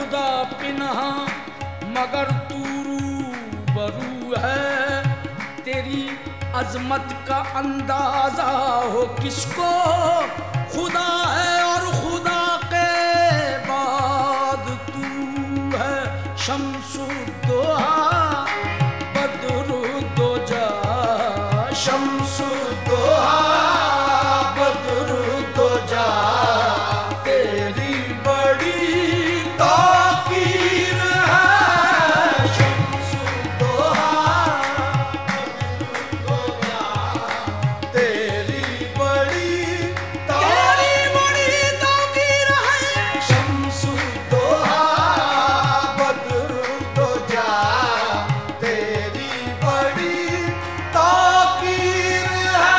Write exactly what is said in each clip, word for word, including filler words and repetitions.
खुदा पिन्हा मगर तू रूबरू है। तेरी अजमत का अंदाजा हो किसको, खुदा है और खुदा के बाद तू है। शम्सुद्दोहा बदरुद्दोजा, शम्सुद्दोहा बदरुद्दोजा, तेरी बड़ी ताकीर है। शम्सुद्दोहा बदरुद्दोजा, तेरी बड़ी तेरी बड़ी ताकीर है। शम्सुद्दोहा बदरुद्दोजा, तेरी बड़ी ताकीर है।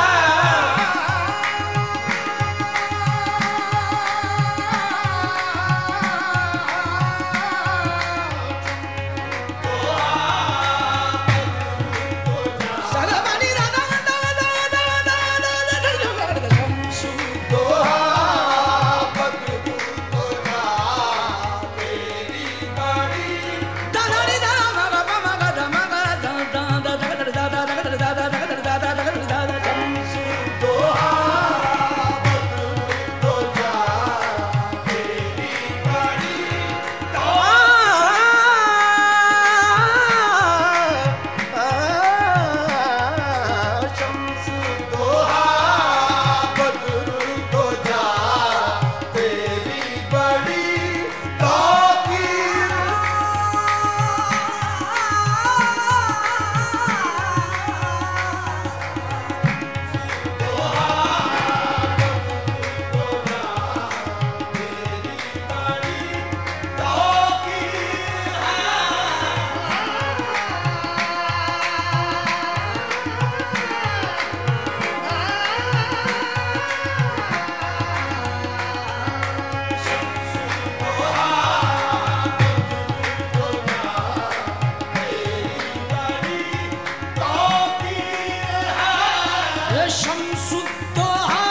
शम्सुद्दोहा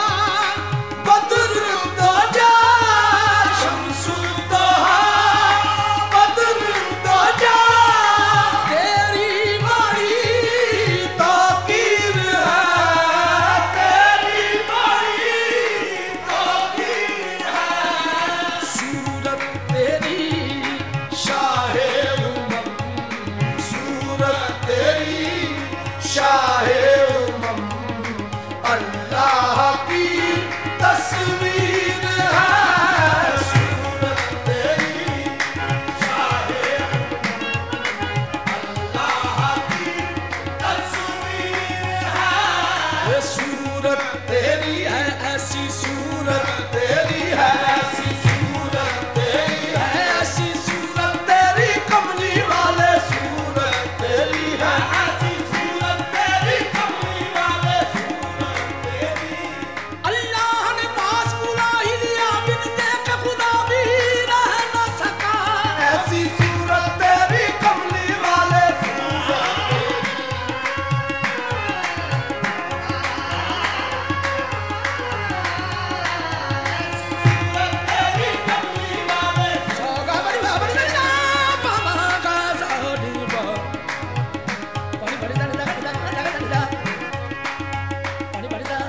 बदरुद्दोजा, शम्सुद्दोहा बदरुद्दोजा, तेरी बड़ी ताकीर है। तेरी बड़ी ताकीर है। सूरत तेरी शाहे उमम, सूरत तेरी शाहे उमम, अल्लाह की तस्वीर है। सूरत तेरी शाहे अल्लाह की तस्वीर है। ये सूरत तेरी है, ऐसी सूरत तेरी है, ऐसी सूरत तेरी है, ऐसी सूरत तेरी कमली वाले, सूरत तेरी है, ऐसी सूरत तेरी कमली वाले, अल्लाह ने पास बुला ही लिया, बिन देखे खुदा भी रह न सका। ऐसी सूरत तेरी कमली वाले, सूरत तेरी कमली वाले, सोगा बड़ी बड़ी बड़ी ना पामा का साड़ी बा, बड़ी बड़ी दा दा दा दा दा दा, बड़ी बड़ी दा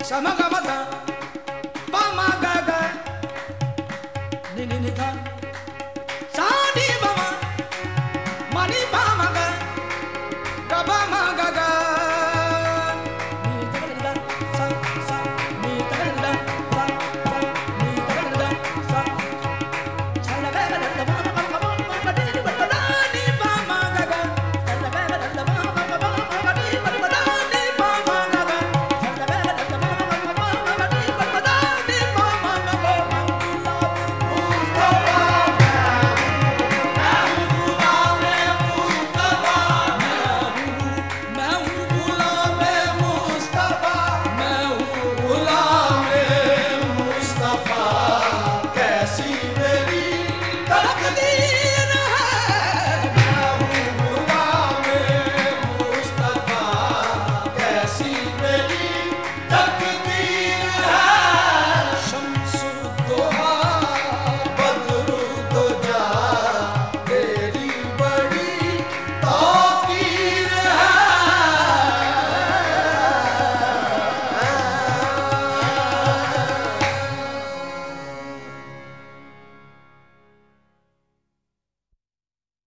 Sama gama da